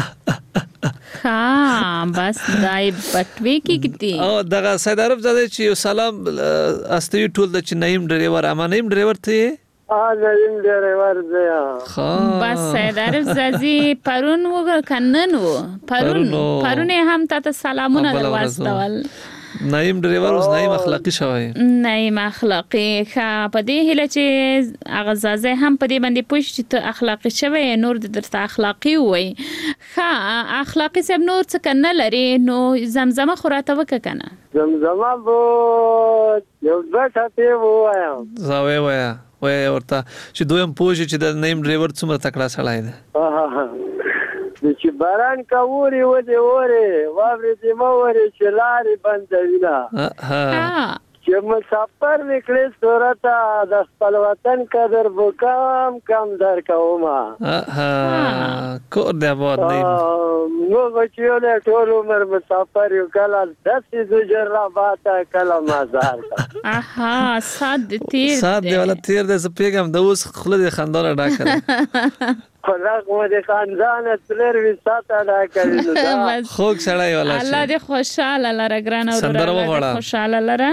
ها بس دای پټوي کې کیتی او دغه سید عرب زده چې سلام استوي ټول د چنایم ډرایور اما نیم ډرایور ته ا نیم ډرایور دی بس سید عرب زازي پرون وګ کنن وو پرون پرون هم ته سلامونه واستول نایم ډرایور اوس نایم اخلاقی شوی نایم اخلاقی ښه په دې هله چې اغزازه هم په دې باندې پوښ چې ته اخلاقی شوی نور د درته اخلاقی وای ښه اخلاقی سب نور څه کنه لري نو زمزمه خوراته وک کنه زمزمه بو یو ځکه ته وایم زاوی وایا وای ورته چې دویم پوښ چې د نایم ډرایور څومره تکړه سړی دی چې باران کا ووري و دې ووري واوري دې مو ووري چې لارې بندوي نه چې مسافر نکړې صورت د خپل وطن قدر وکم کم در کوما کور دې آباد نه نو بچیو له ټول عمر مسافر یو کله دسې زجر را باته کله مزار اها سات دې تیر سات دې ولا تیر دې سپېګم د اوس خله دې خندانه ډاکره خلاق مو دې خاندان تلر وی ساته لا کوي خوږ سړی ولا الله دې خوشاله لره ګران او خوشاله لره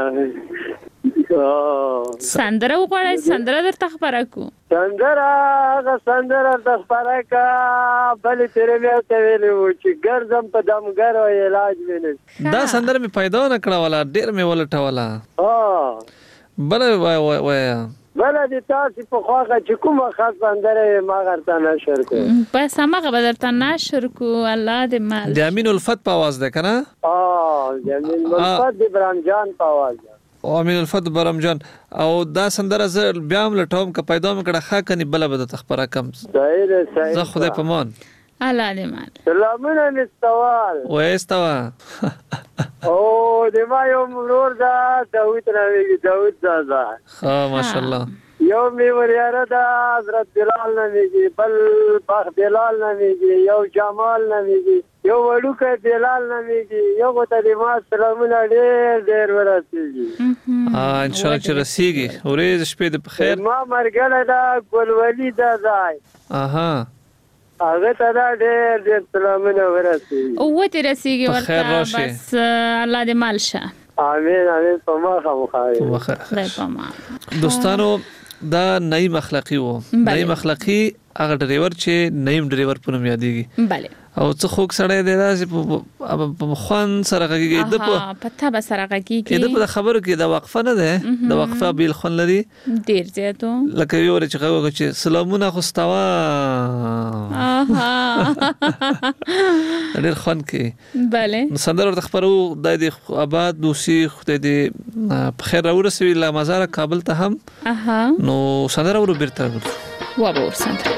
سندره وغواړئ سندره درته خبره کو سندره هغه سندره د خبره کا بلې تیرې مې ته ویلې و چې ګرځم په دمګرو علاج وینې دا سندره مې پیدا نه کړه ولا ډېر مې ولټوله ها بل وای وای وای بل دې تاسو په خواږه چې کومه خاص سندره ما غرته نشر کو بس هغه به درته نشر کو الله دې مال د امین الفت په आवाज ده کنه اه د امین الفت د برام جان په आवाज او امین الفت برام جان او دا سندره ز بیا هم لټوم ک پیدا مکړه خا کني بل به د تخبره کم صحیح ده صحیح زه خدای پمان الله دې مال سلامونه مستوال و استوا او دې ما یو مرور دا داوود راوي داوود دادا ها ماشاءالله یو می وریاره دا حضرت بلال نمیږي بل باغ بلال نمیږي یو جمال نمیږي یو وړوکه بلال نمیږي یو ته دې ما سلامونه ډېر ډېر ورسېږي اه ان شاء الله چې رسیږي ورځ شپې د خیر ما مرګله دا ګلولي دا ځای اها هغه ته دا ډېر ډېر سلامونه ورسېږي او ته رسیږي ورته بس الله دې مال شه امين امين په ما خامخای خدای په ما دوستانو دا نیم اخلاقی وو نیم اخلاقی هغه ډرایور چې نیم ډرایور په نوم یادېږي bale او څه خوک سړی دی دا چې په خوان سره غږیږي د په پته به سره غږیږي د په خبرو کې دا وقفه نه ده د وقفه بیل خون لري ډیر زیاتو لکه یو چې غوږ چې سلامونه خوستوا اها ډیر خون کې bale نو سندره د خبرو د آباد دوسی خدای دې په خیر راورسوي لا مزار کابل ته هم اها نو سندره ورو بیرته و به ورسندره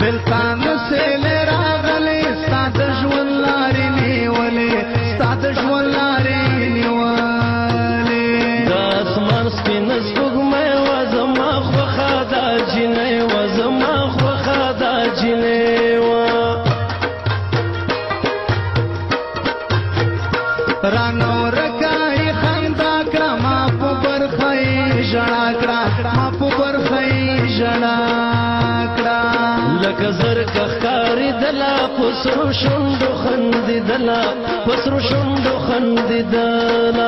بلتان سیل راغلی ستاد ژوند لارې نیولې ستاد ژوند لارې نیولې د اسمان سپین سپوږمۍ وه زما خوښه دا جینۍ وه زما خوښه دا جینۍ وه رانه ورکه خندا کړه ما په برخه یې ژړا کړه ما په برخه یې ژړا کړه لکه زرکه ښکارېدله په سرو شونډو خندېدله په سرو شونډو خندېدله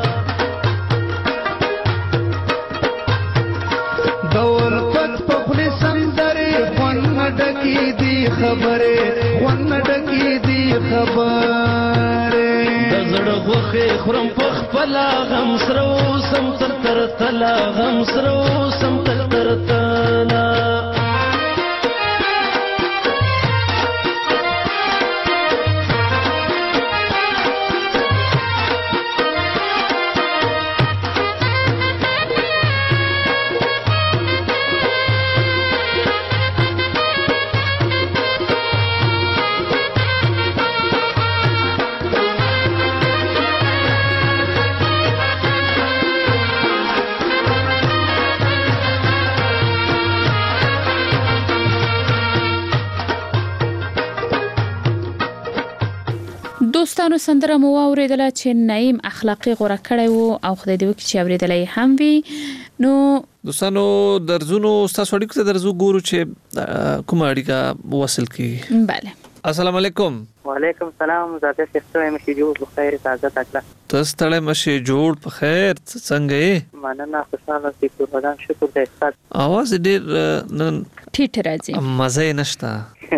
د ورپت په خولې سندرې خوند نه ډکې دي خبرې خوند نه ډکې دي خبرې د زړه غوښې خورم په خپله غم سره اوسم تر تر تله غم سره اوسم تر تر تله دوستانو سندره مو اوریدله چې نعیم اخلاقی غوړه کړی وو او خدای دې وکړي چې اوریدلې هم وي. نو دوستانو درزونو تاسو اړیکو ته درزو ګورو چې کوم اړیکه وصل کی. بله السلام علیکم. وعلیکم السلام. زاده ستړی مشي جوړ په خیر تازه تکلا تاسو ستړی مشي جوړ په خیر څنګه یې؟ مننه خوشاله دي قربان شکر دې ستاسو. اواز دې نن ټیټ راځي مزه نشته.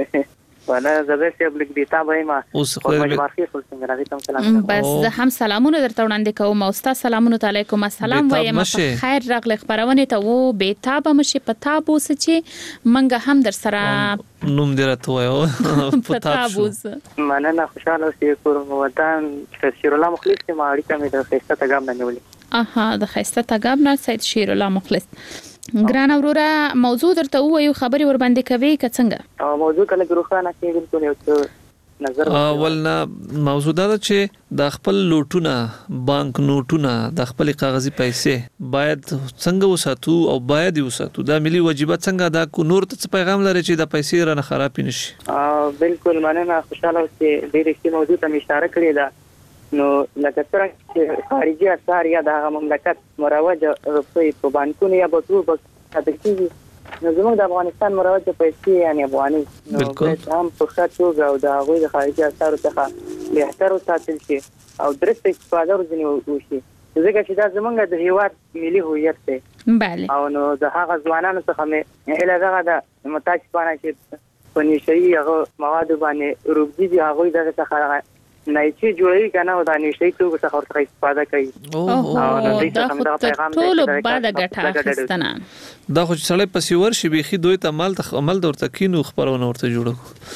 وانا زبر سی ابلک دیتا به ما اوس خو مارفي خپل څنګه راځي تم سلام. بس زه هم سلامونه درته وړاندې کوم او تاسو سلامونه علیکم السلام وایم په خیر راغلی خبرونه ته وو بیتابه مشي پتا بوس چې منګه هم در سره نوم دې راته وایو پتا بوس. مننه خوشاله اوسې کوم وطن شیر الله مخلص ما اړیکه مې د خیسته تګام نه نیولې. اها د خیسته تګام نه سید شیر الله مخلص. ګران اورورا موضوع درته وایو خبري ور باندې کوي که څنګه؟ موضوع کله ګروخانه کې بالکل یو نظر اولنا موضوع دا چې د خپل لوټونه بانک نوټونه د خپل کاغذي پیسې باید څنګه وساتو او باید وساتو دا ملي واجبات څنګه دا کو نور ته پیغام لري چې د پیسې رانه خراب نشي. بالکل مننه خوشاله اوسې ډېر ښه موضوع ته اشاره کړې ده. نو لکه څنګه چې خارجي اسعار یا د هغه مملکت مروج روپۍ په بانکونو یا بټو بس تدکیږي نو زموږ د افغانستان مروج پیسې یعنی افغاني نو هم په خاطر او د هغه د خارجي اسعار څخه بهتر وساتل شي او درسته استفاده ورځنی وشي ځکه چې دا زموږ د هیواد ملي هویت دی. بله او نو د هغه ځوانانو څخه مې اله دغه د متاسفانه چې په نشي هغه مواد باندې روبدي دي هغه دغه څخه نه چې جوړي کنه او د نشي توګه څخه ورته استفاده کوي. او دا ټول بعد غټه اخستنه دا خو سړی پسې ورشي بيخي دوی ته عمل ته عمل ورته کینو خبرونه ورته جوړو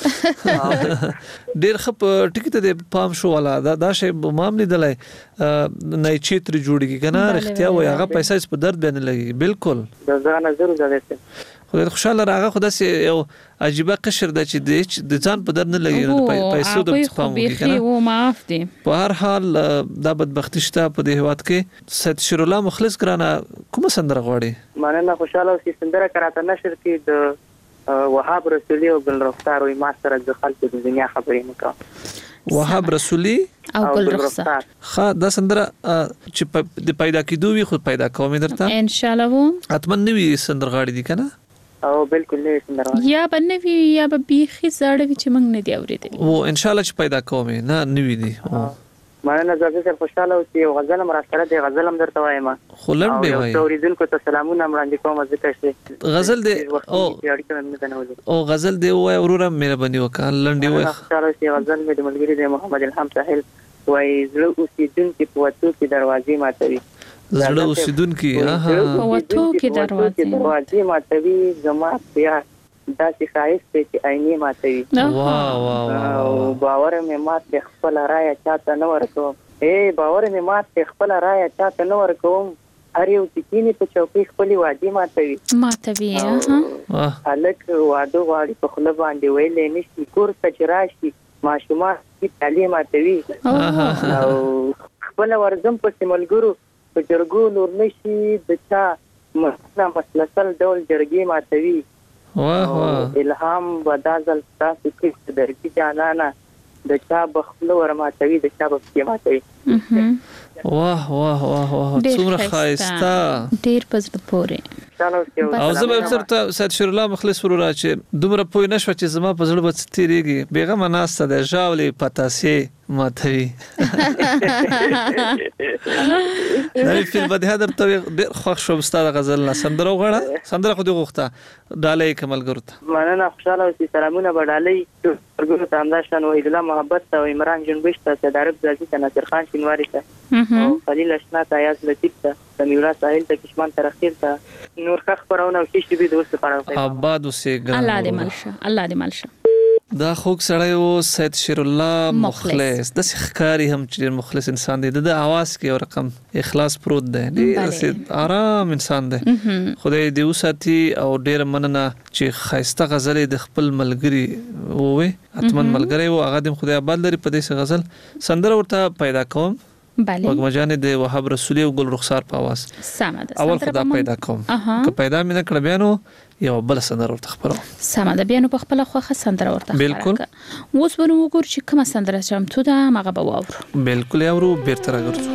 ډیر خپ ټیکټ دې پام شو ولا دا دا شی معاملې دلای نه چې تر جوړیږي کنه اختیار وي هغه پیسې په درد باندې لګي. بالکل دا ځان ضرور ده خو خوشاله راغه خو داسې یو عجيبه قشر د چې د ځان په در نه لګي پیسې د پام وکړي کنه او معاف دي. په هر حال دا بدبختی شته په دې هواد کې. سید شیر الله مخلص کرانه کوم سندره غواړي؟ مننه خوشاله اوسې سندره کراته نشر کې د وهاب رسولي او ګل رفتار او ما سره د خلکو د دنیا خبرې مکو. وهاب رسولي او ګل رفتار ها دا سندره چې د پیدا کېدو وي خو پیدا کوم درته ان شاء الله وو اتمن نوی سندره غاړي دي کنه او بالکل نه سندره یا بنوي یا به بيخي زړه وي چې موږ نه دی اورېدل وو ان شاء الله چې پیدا کوم نه نوی دي. مننه زه زه خوشاله اوسې یو غزل مراسته دی غزل هم درته وایم خو لنډ دی وای او اوریدونکو ته سلامونه وړاندې کوم ذکر شي غزل دی او او غزل دی وای اورورم مهرباني وکړه لنډ دی وای خوشاله اوسې غزل مې د ملګری دی محمد الهام ساحل وای زړه اوسیدونکو په وته کې دروازې ماتوي زړه اوسیدونکو ها په وته کې دروازې ماتوي زما بیا دا چې خایست چې عیني ماتوي. واه واه او باور مې مات خپل رايه چاته نه ورکوم. اے باور مې مات خپل رايه چاته نه ورکوم هر یو تکینی په چوکۍ خپل وادي ماتوي ماتوي ها الک واده غواړي په خپل باندې ویلې نشي کور ته چې راشي ماشومان کی تعلیم ماتوي او خپل ورزم په سیملګرو په جرګو نور نشي د چا مثلا مسلسل ډول جرګې ماتوي واه واه الهام ودازل تاسو کې درځي جانانا د چا بخلو ورماتوي د چا بخې ماتوي واه واه واه واه څومره خایسته ډیر پزړه پورې او زه به ترته سید شیر الله مخلص ورو چې دومره پوی نشو چې زما په زړه وڅ تیریږي بیغه مناسته د ژاولې پتاسي ماتوي دا فلم به هدر ته ډیر خوښ شو ستاره غزل نه سندره وغړه سندره خو دی غوښته ډالې کمل ګرته مننه خوشاله اوسې سلامونه بډالې ورګو ته انداشتن وحید الله محبت او عمران جنبش ته صدارت ځي ته ناصر خان شینواری ته او خلیل اشنا ته یاز لطیف ته سمیولا ساحل ته کشمان ترخیر ته نور خخ پرونه او شیش به دوست پاره آباد اوسې ګران الله دې ملشه الله دې ملشه دا خوږ سړی و سید شیر الله مخلص د ښکاری هم چې مخلص انسان دی د اواز کې یو رقم اخلاص پروت دی ډیر آرام انسان دی خدای دې وساتي او ډیر مننه چې خایسته غزل د خپل ملګری وې اتمن ملګری و هغه د خدای آباد لري په دې غزل سندره ورته پیدا کوم بله وګمجانې د وهاب رسولي او ګل رخسار په आवाज سمه ده اول خدا پیدا کوم که پیدا مې نه کړ بیانو یو بل سندره ورته خبرو سمه ده بیانو په خپل خوخه سندره ورته بالکل اوس به نو وګور چې کومه سندره چمتو ده مغه به واورو بالکل یاورو بیرته راګرځو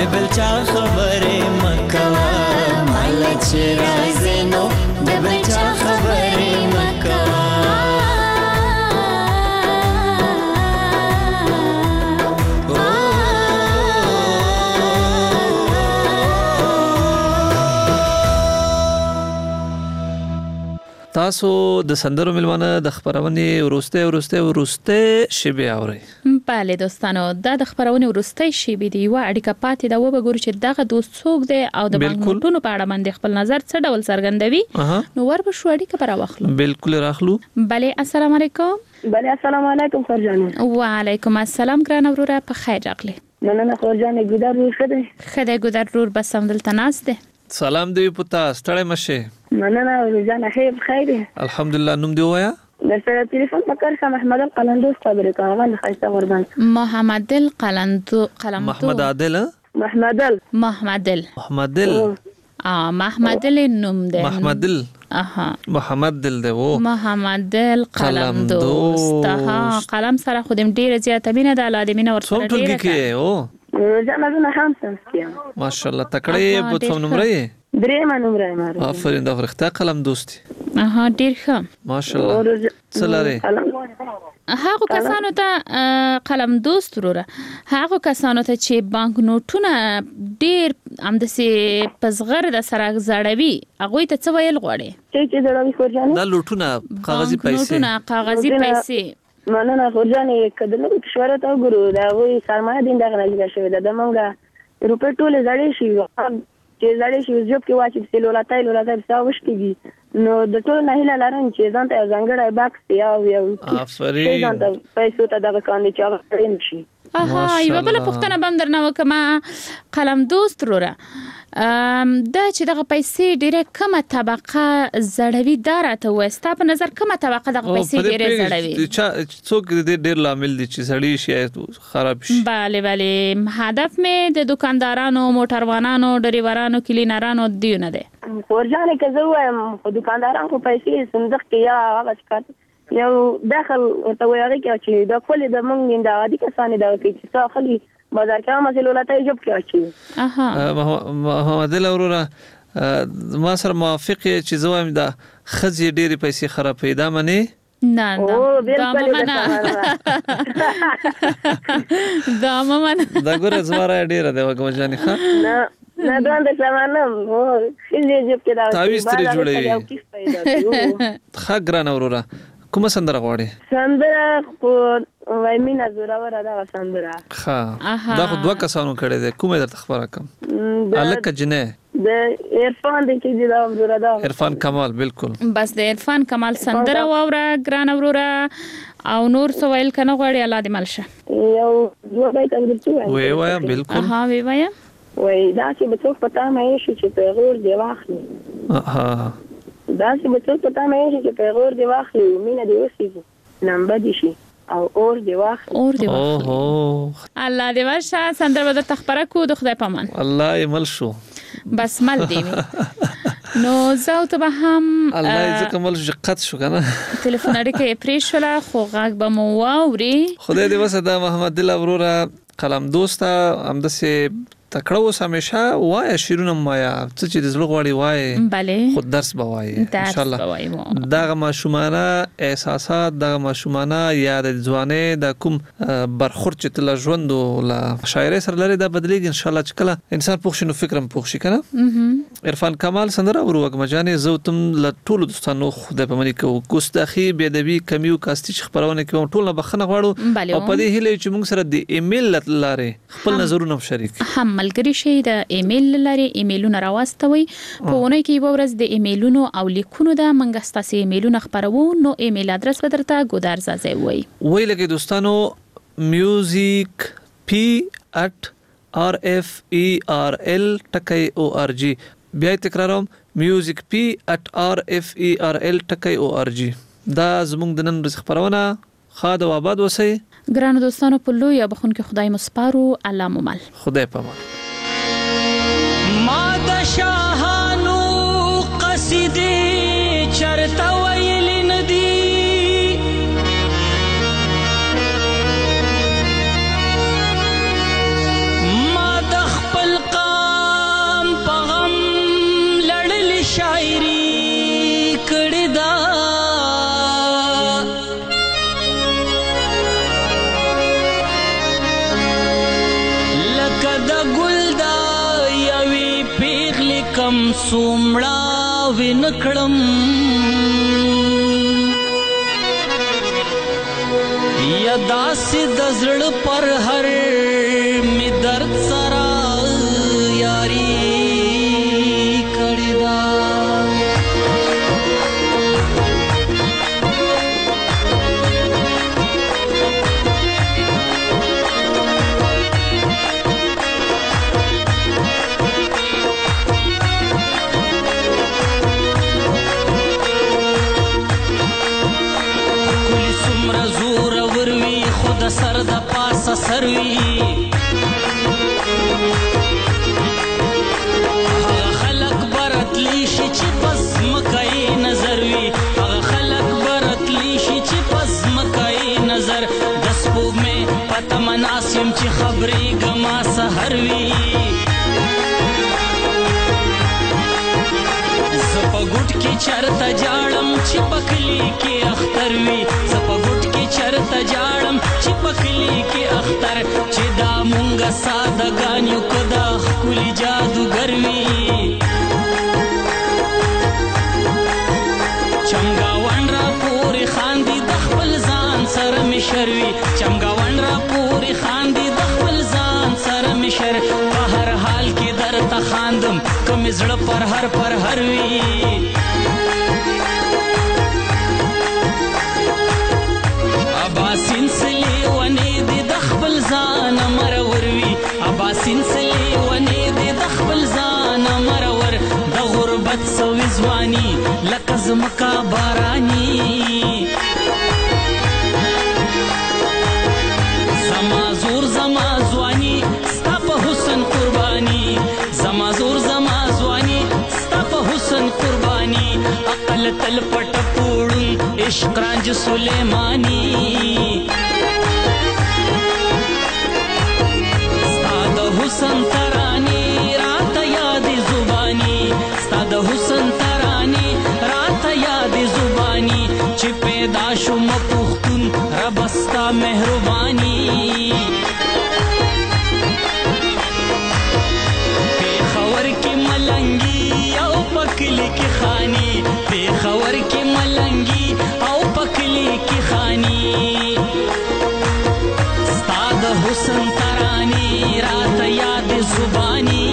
د بل چا خبرې مکوه مالا چې راځې نو د بل چا خبرې مکوه تاسو د سندرو ملمانه د خبرونې ورسته ورسته ورسته شیبه اوري بله دوستانو دا د خبرونې ورسته شیبه دی و اړیکه پاتې دا و بګور چې دغه دوست څوک دی او د بانکونو په اړه باندې خپل نظر څه ډول څرګندوي نو ور به شو اړیکه پر واخلو بالکل راخلو بله السلام علیکم بله السلام علیکم خورجان وعلیکم السلام ګران وروره په خیر راغلی نه نه خورجان ګودر ور خده خده ګودر ور بس هم دلته ناس ده سلام دی پتا ستړی مشه نه نه ورجان خیر خیر الحمدلله نوم دی وایا د سره ټلیفون پکړ شه محمد القلندوس خبرې کوم غل خیسه وربان محمد القلندو قلمدو محمد عادل محمد ال محمد ال محمد ال اه محمد ال نوم دی محمد ال اها محمد دل دی وو محمد القلندوس ته قلم سره خودم ډیر زیاته مینه د الادمینه ور سره ډیر کې او زما هم سنسکیا ماشاءالله تکړه په څوم نمبر درې ما نمبر ماره آفرین دا فرخته قلم دوستي اها ډیر ښه ماشاءالله سلاره هغه کسانو ته قلم دوست وروره هغه کسانو ته چې بانک نوټونه ډیر امدسي پزغر د سره زړوي هغه ته څه ویل غواړي چې زړوي خورجان دا لوټونه کاغذي پیسې نوټونه کاغذي پیسې مننه خورجان کله نو کشوره تا ګورو دا وې سرمایه دین دغه نه شوی دا موږ روپې ټوله زړې شي چې زړې شي جوب کې واچي چې لولاتای لولاتای ساوش کېږي نو د ټول نه هله لرم چې ځان ته ځانګړی باکس یا یو افرین ځان ته پیسې ته دغه کاندي چې هغه کړی نشي اها یو بل پښتنه بم درنه وکما قلم دوست وروره ام دا چې دغه پیسې ډیره کمه طبقه زړوي دارته وستا په نظر کمه طبقه دغه پیسې ډیره زړوي چې څوک دې ډیر لامل دي چې زړی شي خراب شي bale bale هدف مې د دکاندارانو موټروانانو ډریورانو کلینرانو دیونه ده ورجانه که زه وایم خو دکاندارانو خو پیسې صندوق کې یا هغه څه یو داخل ورته وایي چې دا کولې د مونږ د عادي کسانې دا کې چې څو خلی بازار کې مسله ولته جوب کې اچي اها محمد لوروره ما سره موافق چې زوام دا خزي ډېری پیسې خرابې دا منی نه نه دا ممنه دا ممنه دا ګوره زماره ډېره دی وګم جاني ښه نه نه دا د سمانم هو خزي جوب کې دا تعویز ترې جوړې ښه ګران وروره کومه سندره غواړي سندره خو وای مینا زوراوره دا سندره ښه دا خو دوه کسانو کړي دي کومه درته خبره کوم الک جنې د عرفان د کې دا وروره دا عرفان کمال بالکل بس د عرفان کمال سندره واوره ګران وروره او نور سوال کنه غواړي الله دې ملشه یو دوه بیت درته وای وای بالکل ها وای وای وای دا چې به څوک پتا مې شي چې پیغور دی واخلي ها دا چې به څوک پتا مې شي چې پیغور دی واخلي مینه دی وسی نمبر دي شي او اور دی واخلي اور دی واخلي الله دې ورشه سندره به تخبره کو د خدای پامان الله یې مل شو بس مل دی نو زاو ته به هم الله یې ځکه مل شو قط شو کنه ټلیفون اړیکه پرې شوله خو غږ به مو واوري خدای دې وسه دا محمد دل وروره قلم دوسته همدسه تکړه اوس همیشه وای شیرونه مایا څه چې د زړه غواړي وای bale خود درس بوای ان شاء الله دا ماشومانه احساسات دا ماشومانه یاد ځوانه د کوم برخورد چې تل ژوند ولا شاعر سره لري دا بدلیږي ان شاء الله چې کله انسان پوښ شنو فکرم پوښ شي کنه عرفان کمال سندره ورو مجاني زو تم ل ټول دوستانو خدای په منی کو ګستاخی بے ادبی کمیو کاستي خبرونه کوم ټول نه بخنه غواړو او په دې هله چې موږ سره د ایمیل لاره خپل نظرونه شریک هم ملګری شي د ایمیل لاري ایمیلونه راوستوي په ونه کې یو ورځ د ایمیلونو او لیکونو د منګستاسي ایمیلونه خبرو نو ایمیل ادرس بدرته ګودار زازي وي وی لکه دوستانو music p at r f e r l ټکی او ار جی بیا تکراروم music p at r f e r l ټکی او ار جی دا زموږ د نن ورځ خبرونه خاد او آباد وسی ګرانو دوستانو په لوی یا بخون کې خدای مسپارو الله ممل خدای پامان ما د شاهانو قصیدې چرته ویل ندی ما د خپل کدا ګل دا یوي پیغلی کم سومړه وینکړم یا داسې د زړه پر هر می درد سره یاري کړې ده د سر د پاسه سروي هغه خلق برتلی شي چې پس مکای نظر وي هغه خلق برتلی شي چې پس مکای نظر د سپوږمۍ پته مناسم چې خبرې ګما سحر وي زپا ګټ کې چرته جاړم چې پکلی کې اختر وي زپا ګټ کې چرته جاړم چې پکلی کې اختر چې دا مونږه سادهګان یو که دا ښکلي جادوګر وي چمګاون را پورې خاندي د خپل ځان سره مشر وي چمګاون را پورې خاندي د خپل ځان سره مشر په هر حال کې درته خاندم که مې زړه پر هر پر هر وي اباسین سلی ونې دې د خپل ځان مرور وي اباسین سلی ونې دې د خپل ځان مرور د غربت سوي ځواني لکه زمکا باراني زما زور زما ځواني ستا په حسن قرباني زما زور زما ځواني ستا په حسن قرباني عقل تل پټ پوړون عشق رانج سلیمانی ستا د حسن تراني راته یاد زبانی ستا د حسن تراني راته یاد زبانی چې پیدا شوم پښتون رب ستا مهرباني پېښور کې ملنګي او پکلی کې خاني پېښور کې ملنګي او پکلی کې خاني ستا د حسن تراني راته یاد زبانی